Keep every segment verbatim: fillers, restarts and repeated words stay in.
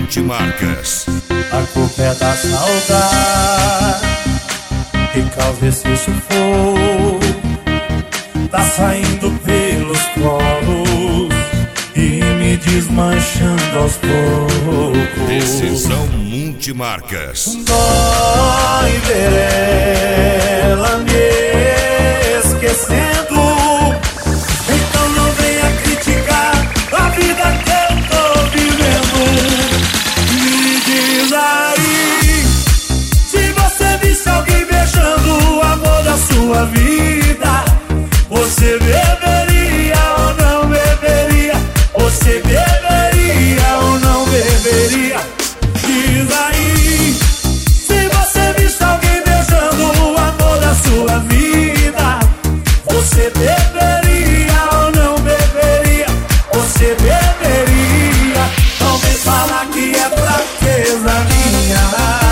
Multimarcas. A culpa é da saudade que causa esse sufoco. Tá saindo pelos poros e me desmanchando aos poucos. Decisão Multimarcas. Dói ver ela me esquecendo. Então não venha criticar a vida que eu tô vivendo. Me diz aí, se você visse alguém beijando o amor da sua vida, você beberia ou não beberia? Você beberia ou não beberia? Diz aí, se você visse alguém beijando o amor da sua vida, você beberia ou não beberia? Você beberia? Não vem falar que é fraqueza minha.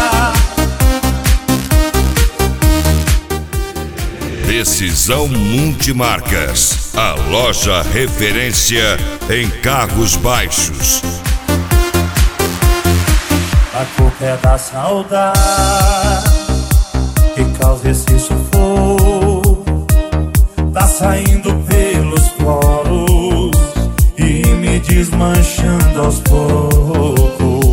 Decisão Multimarcas, a loja referência em carros baixos. A culpa é da saudade que causa esse sufoco. Tá saindo pelos poros e me desmanchando aos poucos.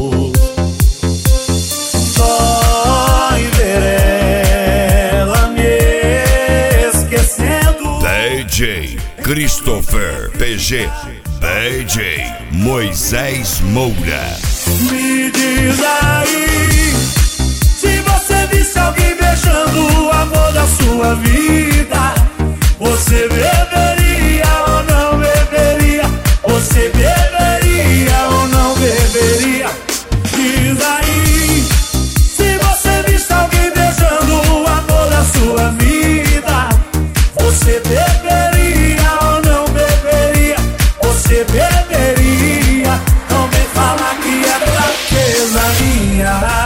Dói ver ela me esquecendo. D J Christopher P G, D J Moisés Moura. Me diz aí, se você visse alguém beijando o amor da sua vida, você beberia ou não beberia? Você beberia ou não beberia? Diz aí, se você visse alguém beijando o amor da sua vida, você beberia ou não beberia? Você beberia? Não vem falar que é fraqueza minha.